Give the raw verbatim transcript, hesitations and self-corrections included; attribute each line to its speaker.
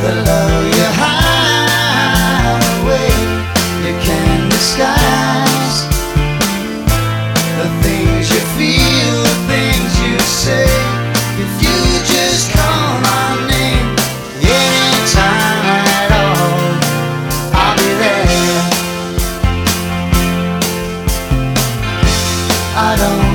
Speaker 1: the love you hide away, you can't disguise the things you feel, the things you say. If you just call my name anytime at all, I'll be there. I don't